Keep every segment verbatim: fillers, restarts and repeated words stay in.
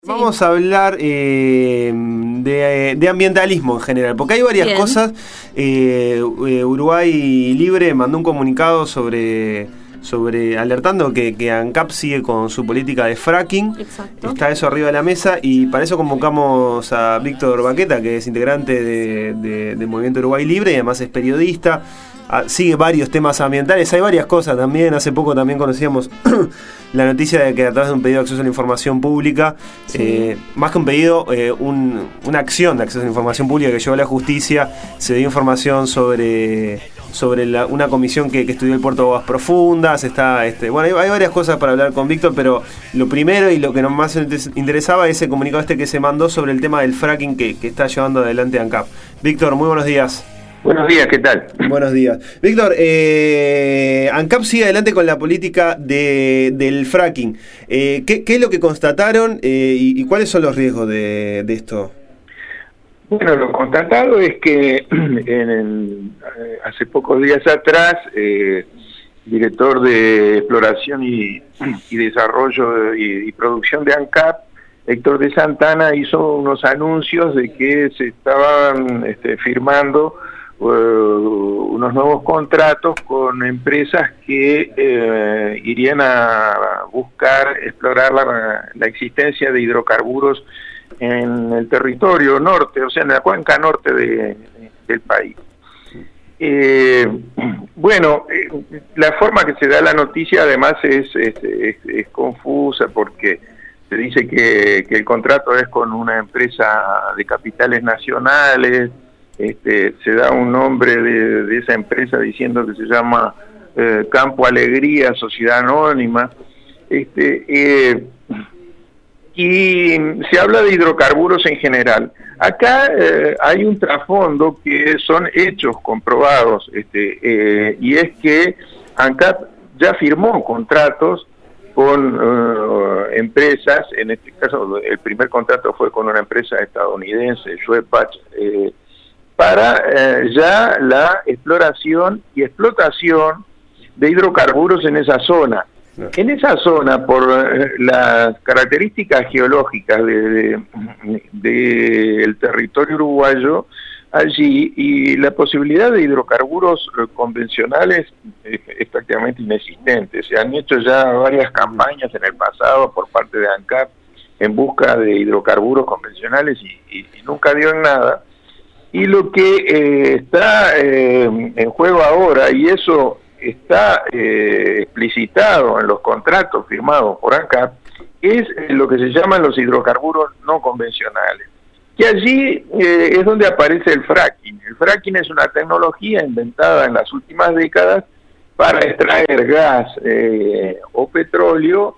Sí. Vamos a hablar eh, de, de ambientalismo en general, porque hay varias Bien. cosas. Eh, Uruguay Libre mandó un comunicado sobre, sobre alertando que, que ANCAP sigue con su política de fracking. Exacto. Está eso arriba de la mesa y para eso convocamos a Víctor Baqueta, que es integrante de, de, del Movimiento Uruguay Libre y además es periodista. Sigue varios temas ambientales, hay varias cosas también. Hace poco también conocíamos la noticia de que a través de un pedido de acceso a la información pública, sí. eh, más que un pedido, eh, un, una acción de acceso a la información pública que llevó a la justicia, se dio información sobre, sobre la, una comisión que, que estudió el puerto de aguas profundas. Está, este, bueno, hay, hay varias cosas para hablar con Víctor, pero lo primero y lo que nos más interesaba es el comunicado este que se mandó sobre el tema del fracking que, que está llevando adelante ANCAP. Víctor, muy buenos días. Buenos días, ¿qué tal? Buenos días. Víctor, eh, ANCAP sigue adelante con la política de, del fracking. Eh, ¿qué, ¿Qué es lo que constataron eh, y, y cuáles son los riesgos de, de esto? Bueno, lo constatado es que en el, hace pocos días atrás, eh, director de Exploración y, y Desarrollo y, y Producción de ANCAP, Héctor de Santana, hizo unos anuncios de que se estaban este, firmando Uh, unos nuevos contratos con empresas que eh, irían a buscar explorar la, la existencia de hidrocarburos en el territorio norte, o sea, en la cuenca norte de, del país. Eh, bueno, eh, la forma que se da la noticia además es, es, es, es confusa porque se dice que, que el contrato es con una empresa de capitales nacionales. Este, se da un nombre de, de esa empresa diciendo que se llama eh, Campo Alegría, Sociedad Anónima, este, eh, y se habla de hidrocarburos en general. Acá eh, hay un trasfondo que son hechos comprobados, este, eh, y es que ANCAP ya firmó contratos con uh, empresas, en este caso el primer contrato fue con una empresa estadounidense, Schwepach, eh, para eh, ya la exploración y explotación de hidrocarburos en esa zona. En esa zona, por eh, las características geológicas del de, de, de territorio uruguayo, allí, y la posibilidad de hidrocarburos eh, convencionales eh, es prácticamente inexistente. Se han hecho ya varias campañas en el pasado por parte de ANCAP en busca de hidrocarburos convencionales y, y, y nunca dio en nada. Y lo que eh, está eh, en juego ahora, y eso está eh, explicitado en los contratos firmados por ANCAP, es lo que se llaman los hidrocarburos no convencionales. Que allí eh, es donde aparece el fracking. El fracking es una tecnología inventada en las últimas décadas para extraer gas eh, o petróleo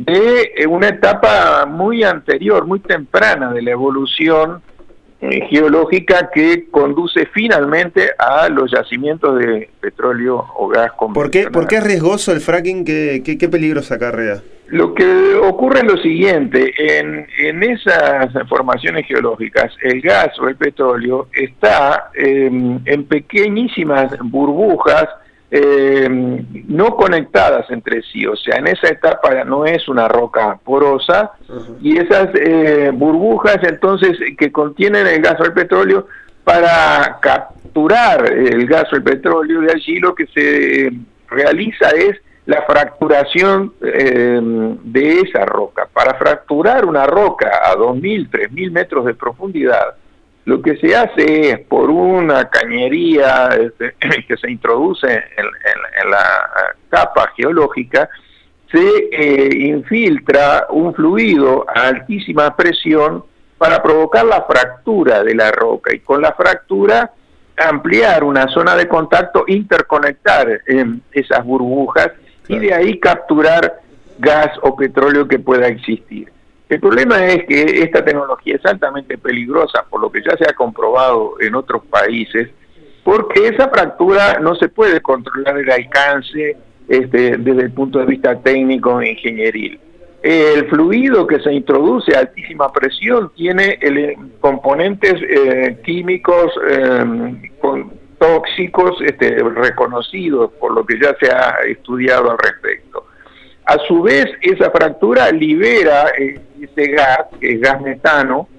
de una etapa muy anterior, muy temprana de la evolución Eh, geológica que conduce finalmente a los yacimientos de petróleo o gas convencional. ¿Por qué, ¿por qué es riesgoso el fracking? ¿Qué, qué, qué peligros acarrea? Lo que ocurre es lo siguiente, en, en esas formaciones geológicas, el gas o el petróleo está eh, en pequeñísimas burbujas eh, no conectadas entre sí, o sea, en esa etapa no es una roca porosa, uh-huh. y esas eh, burbujas entonces que contienen el gas o el petróleo, para capturar el gas o el petróleo de allí lo que se realiza es la fracturación eh, de esa roca. Para fracturar una roca a dos mil, tres mil metros de profundidad, lo que se hace es, por una cañería este, que se introduce en, en, en la capa geológica, se eh, infiltra un fluido a altísima presión para provocar la fractura de la roca, y con la fractura ampliar una zona de contacto, interconectar eh, esas burbujas, y de ahí capturar gas o petróleo que pueda existir. El problema es que esta tecnología es altamente peligrosa, por lo que ya se ha comprobado en otros países, porque esa fractura no se puede controlar el alcance este, desde el punto de vista técnico e ingenieril. El fluido que se introduce a altísima presión tiene el, componentes eh, químicos eh, con, tóxicos este, reconocidos, por lo que ya se ha estudiado al respecto. A su vez, esa fractura libera eh, ese gas, que es gas metano,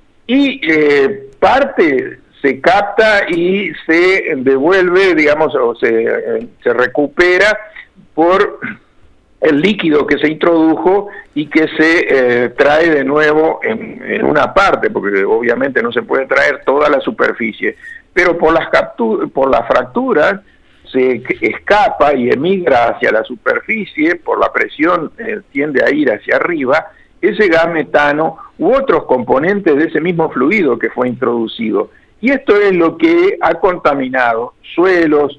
y eh, parte se capta y se devuelve, digamos, o se, eh, se recupera por el líquido que se introdujo y que se eh, trae de nuevo en, en una parte, porque obviamente no se puede traer toda la superficie, pero por las capturas, por las fracturas se escapa y emigra hacia la superficie, por la presión eh, tiende a ir hacia arriba, ese gas metano u otros componentes de ese mismo fluido que fue introducido. Y esto es lo que ha contaminado suelos,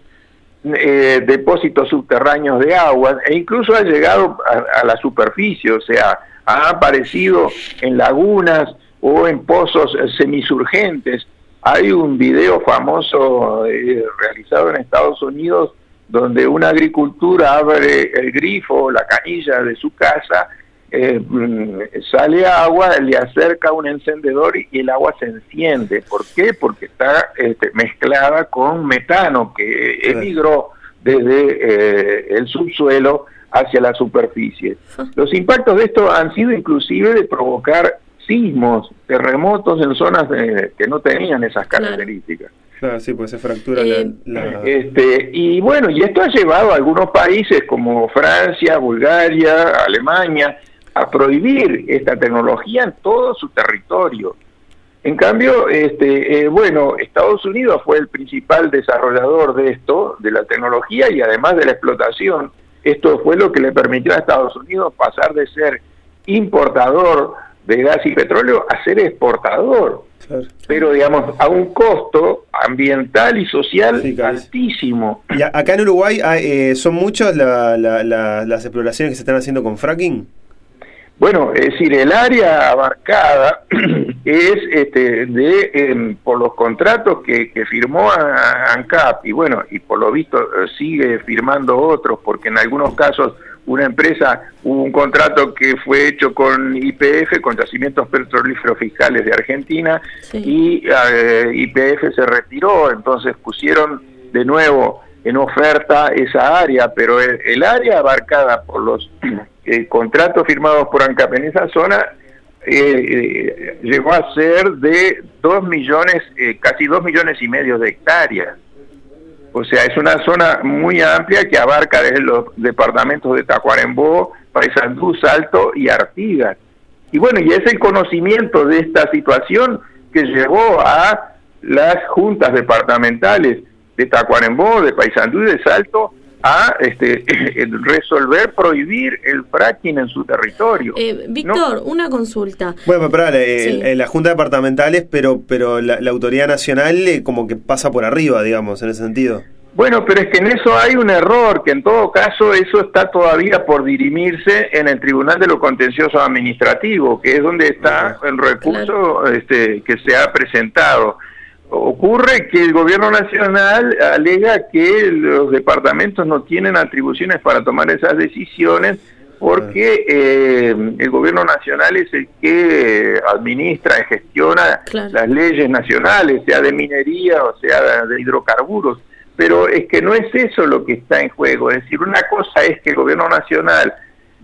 eh, depósitos subterráneos de agua, e incluso ha llegado a, a la superficie, o sea, ha aparecido en lagunas o en pozos semisurgentes. Hay un video famoso eh, realizado en Estados Unidos donde una agricultura abre el grifo, la canilla de su casa, eh, sale agua, le acerca un encendedor y el agua se enciende. ¿Por qué? Porque está este, mezclada con metano que emigró desde eh, el subsuelo hacia la superficie. Los impactos de esto han sido inclusive de provocar sismos, terremotos en zonas de, que no tenían esas características. Claro, sí, pues se fractura eh, la, la... Este, y bueno, y esto ha llevado a algunos países como Francia, Bulgaria, Alemania, a prohibir esta tecnología en todo su territorio. En cambio, este, eh, bueno, Estados Unidos fue el principal desarrollador de esto, de la tecnología y además de la explotación. Esto fue lo que le permitió a Estados Unidos pasar de ser importador de gas y petróleo a ser exportador, claro. Pero digamos a un costo ambiental y social sí, altísimo. ¿Y a, acá en Uruguay eh, son muchas la, la, la, las exploraciones que se están haciendo con fracking? Bueno, es decir, el área abarcada es este de eh, por los contratos que, que firmó ANCAP y bueno, y por lo visto eh, sigue firmando otros, porque en algunos casos una empresa, hubo un contrato que fue hecho con Y P F, con Yacimientos Petrolíferos Fiscales de Argentina, sí. y eh, Y P F se retiró, entonces pusieron de nuevo en oferta esa área, pero el, el área abarcada por los eh, contratos firmados por ANCAP en esa zona eh, eh, llegó a ser de dos millones, eh, casi dos millones y medio de hectáreas. O sea, es una zona muy amplia que abarca desde los departamentos de Tacuarembó, Paysandú, Salto y Artigas. Y bueno, y es el conocimiento de esta situación que llevó a las juntas departamentales de Tacuarembó, de Paysandú y de Salto a este, resolver, prohibir el fracking en su territorio. Eh, Víctor, ¿no? Una consulta. Bueno, pero eh, sí. eh, la Junta Departamentales, pero pero la, la autoridad nacional eh, como que pasa por arriba, digamos, en ese sentido. Bueno, pero es que en eso hay un error, que en todo caso eso está todavía por dirimirse en el Tribunal de lo Contencioso Administrativo, que es donde está el recurso claro. este, que se ha presentado. Ocurre que el gobierno nacional alega que los departamentos no tienen atribuciones para tomar esas decisiones porque eh, el gobierno nacional es el que administra y gestiona claro. las leyes nacionales, sea de minería o sea de hidrocarburos. Pero es que no es eso lo que está en juego. Es decir, una cosa es que el gobierno nacional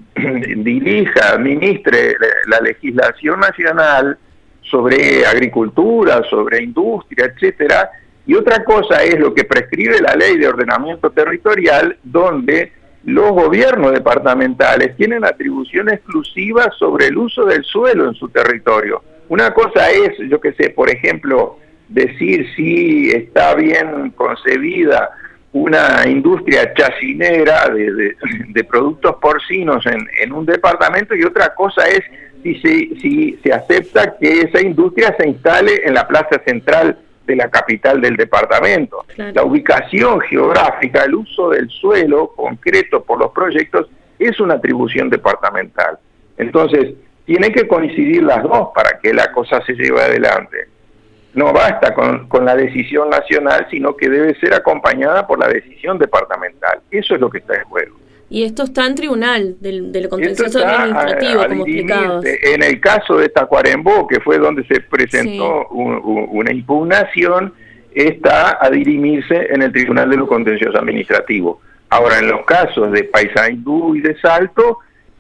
dirija, administre la legislación nacional sobre agricultura, sobre industria, etcétera, y otra cosa es lo que prescribe la Ley de Ordenamiento Territorial, donde los gobiernos departamentales tienen atribución exclusiva sobre el uso del suelo en su territorio. Una cosa es, yo qué sé, por ejemplo, decir si está bien concebida una industria chacinera de, de, de productos porcinos en, en un departamento, y otra cosa es si se, si se acepta que esa industria se instale en la plaza central de la capital del departamento. Claro. La ubicación geográfica, el uso del suelo concreto por los proyectos es una atribución departamental. Entonces, tienen que coincidir las dos para que la cosa se lleve adelante. No basta con, con la decisión nacional, sino que debe ser acompañada por la decisión departamental. Eso es lo que está en juego. Y esto está en tribunal del, del contencioso administrativo, a, a como explicabas. En el caso de Tacuarembó, que fue donde se presentó sí. un, un, una impugnación, está a dirimirse en el Tribunal de lo Contencioso Administrativo. Ahora, en los casos de Paysandú y de Salto,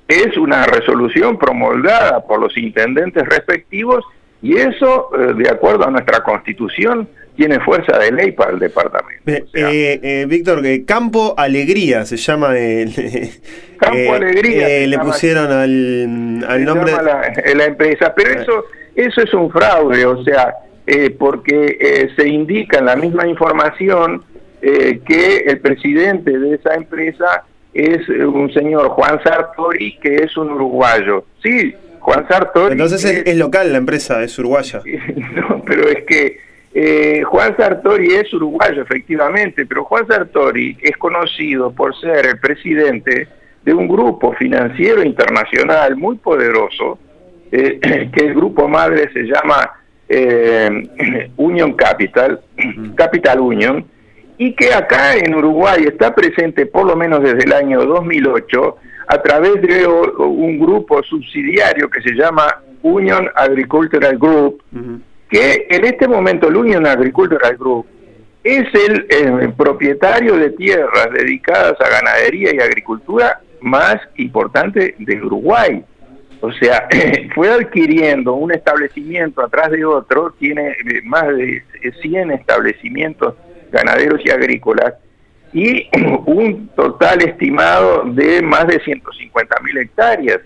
es una resolución promulgada por los intendentes respectivos y eso, eh, de acuerdo a nuestra Constitución, tiene fuerza de ley para el departamento. Eh, o sea, eh, eh, Víctor, eh, Campo Alegría se llama el... Campo eh, Alegría. Eh, le llama, pusieron al, al nombre... Se llama la, la empresa, pero eh. eso, eso es un fraude, o sea, eh, porque eh, se indica en la misma información eh, que el presidente de esa empresa es un señor Juan Sartori, que es un uruguayo. Sí, Juan Sartori... Entonces es, es local la empresa, es uruguaya. No, pero es que eh, Juan Sartori es uruguayo, efectivamente, pero Juan Sartori es conocido por ser el presidente de un grupo financiero internacional muy poderoso, eh, que el grupo madre se llama eh, Union Capital, Capital Union, y que acá en Uruguay está presente por lo menos desde el año dos mil ocho a través de un grupo subsidiario que se llama Union Agricultural Group, uh-huh. que en este momento el Union Agricultural Group es el eh, propietario de tierras dedicadas a ganadería y agricultura más importante de Uruguay. O sea, fue adquiriendo un establecimiento atrás de otro, tiene más de cien establecimientos ganaderos y agrícolas, y un total estimado de más de ciento cincuenta mil hectáreas.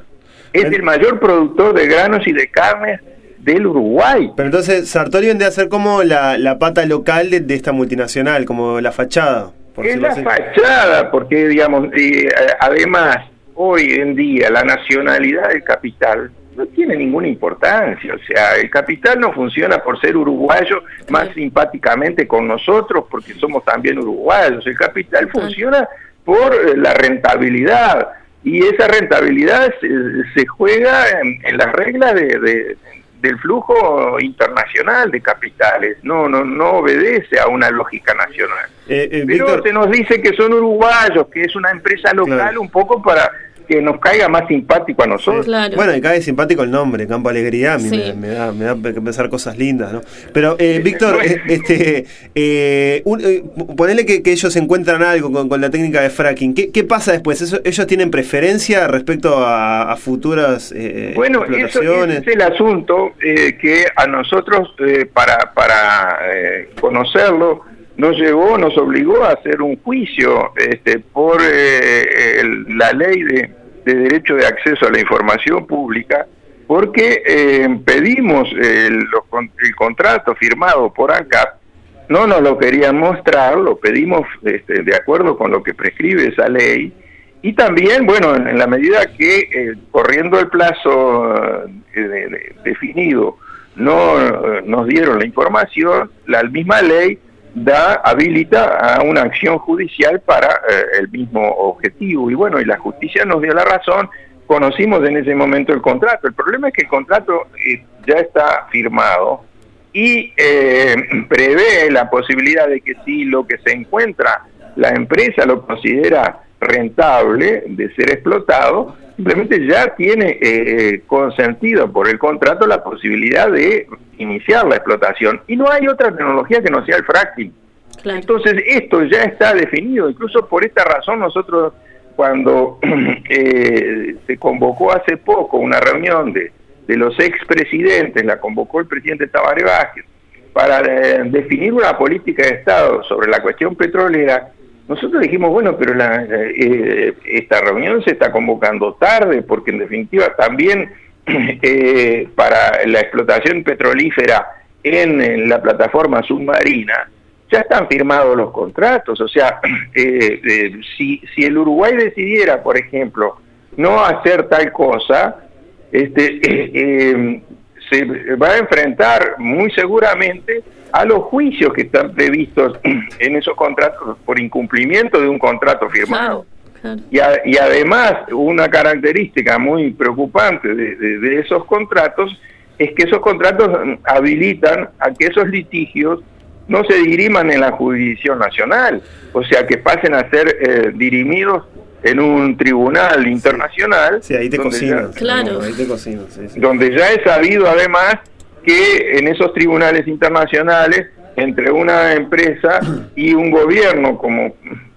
Es el mayor productor de granos y de carnes del Uruguay. Pero entonces Sartori vendría a ser como la, la pata local de, de esta multinacional, como la fachada. Por es la así. fachada, porque digamos, eh, además, hoy en día la nacionalidad del capital no tiene ninguna importancia, o sea, el capital no funciona por ser uruguayo más simpáticamente con nosotros, porque somos también uruguayos, el capital funciona por la rentabilidad, y esa rentabilidad se, se juega en, en las reglas de, de, del flujo internacional de capitales, no no no obedece a una lógica nacional. Eh, eh, Pero Víctor, se nos dice que son uruguayos, que es una empresa local, claro, un poco para que nos caiga más simpático a nosotros. Sí, claro. Bueno, y cae simpático el nombre, Campo Alegría, a mí sí. me, me, da, me da que pensar cosas lindas, ¿no? Pero, eh, Víctor, eh, este, eh, un, eh, ponele que, que ellos encuentran algo con, con la técnica de fracking. ¿Qué, qué pasa después? ¿Eso, ¿Ellos tienen preferencia respecto a, a futuras eh, bueno, explotaciones? Bueno, ese es el asunto eh, que a nosotros, eh, para, para eh, conocerlo, nos llevó, nos obligó a hacer un juicio este, por eh, el, la ley de, de derecho de acceso a la información pública, porque eh, pedimos el, los, el contrato firmado por ANCAP, no nos lo querían mostrar, lo pedimos este, de acuerdo con lo que prescribe esa ley, y también, bueno, en, en la medida que eh, corriendo el plazo eh, de, de, definido no eh, nos dieron la información, la misma ley da habilita a una acción judicial para eh, el mismo objetivo, y bueno, y la justicia nos dio la razón, conocimos en ese momento el contrato. El problema es que el contrato eh, ya está firmado y eh, prevé la posibilidad de que si lo que se encuentra la empresa lo considera rentable de ser explotado, simplemente ya tiene eh, consentido por el contrato la posibilidad de iniciar la explotación, y no hay otra tecnología que no sea el fracking. Claro. Entonces esto ya está definido, incluso por esta razón nosotros cuando eh, se convocó hace poco una reunión de, de los expresidentes, la convocó el presidente Tabaré Vázquez, para eh, definir una política de Estado sobre la cuestión petrolera. Nosotros dijimos, bueno, pero la, eh, esta reunión se está convocando tarde, porque en definitiva también eh, para la explotación petrolífera en, en la plataforma submarina ya están firmados los contratos. O sea, eh, eh, si, si el Uruguay decidiera, por ejemplo, no hacer tal cosa, este, eh, eh, se va a enfrentar muy seguramente a los juicios que están previstos en esos contratos por incumplimiento de un contrato firmado. Claro, claro. Y, a, y además, una característica muy preocupante de, de, de esos contratos es que esos contratos habilitan a que esos litigios no se diriman en la jurisdicción nacional, o sea, que pasen a ser eh, dirimidos en un tribunal internacional. Sí, ahí te cocinas. Claro. Ahí te cocinas, sí, sí. Donde ya es sabido además que en esos tribunales internacionales, entre una empresa y un gobierno como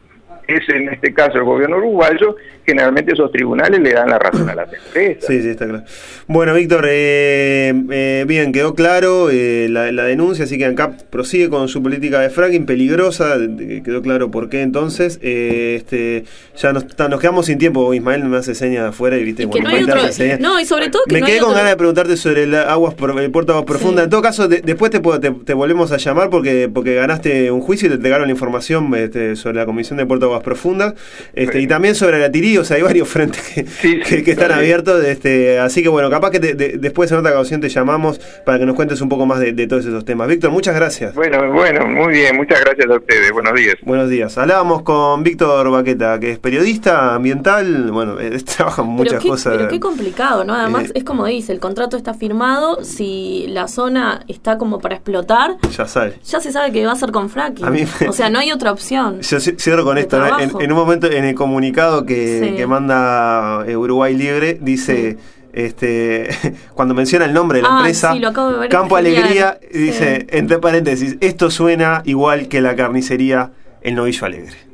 que es en este caso el gobierno uruguayo, generalmente esos tribunales le dan la razón a las empresas. Sí, sí, está claro. Bueno, Víctor, eh, eh, bien, quedó claro eh, la, la denuncia, así que ANCAP prosigue con su política de fracking peligrosa, quedó claro por qué entonces. Eh, este ya nos, nos quedamos sin tiempo, Ismael me hace señas de afuera y viste, y bueno, no, hay otro, no, y sobre todo que me no quedé hay con otro... ganas de preguntarte sobre el, aguas, el puerto de aguas profundas. Sí. En todo caso, de, después te, te, te volvemos a llamar porque, porque ganaste un juicio y te entregaron la información este, sobre la Comisión de Puerto de Aguas Profundas, este, sí. Y también sobre la Tirí, o sea, hay varios frentes que, sí, que, sí, que están claro. abiertos, este, así que bueno, capaz que te, de, después en otra ocasión te llamamos para que nos cuentes un poco más de, de todos esos temas. Víctor, muchas gracias. Bueno, bueno, muy bien, muchas gracias a ustedes, buenos días. Buenos días. Hablábamos con Víctor Baqueta, que es periodista ambiental, bueno, eh, trabaja en muchas pero qué, cosas. Pero qué complicado, ¿no? Además, eh, es como dice, el contrato está firmado, si la zona está como para explotar, ya sabe. Ya se sabe que va a ser con fracking. A mí me, o sea, no hay otra opción. Yo cierro con esto, ¿no? en, en un momento en el comunicado que, sí. que manda Uruguay Libre, dice... Sí. Este, cuando menciona el nombre de la ah, empresa, sí, lo acabo de ver, Campo Alegría, sí. dice, entre paréntesis, esto suena igual que la carnicería El Novillo Alegre.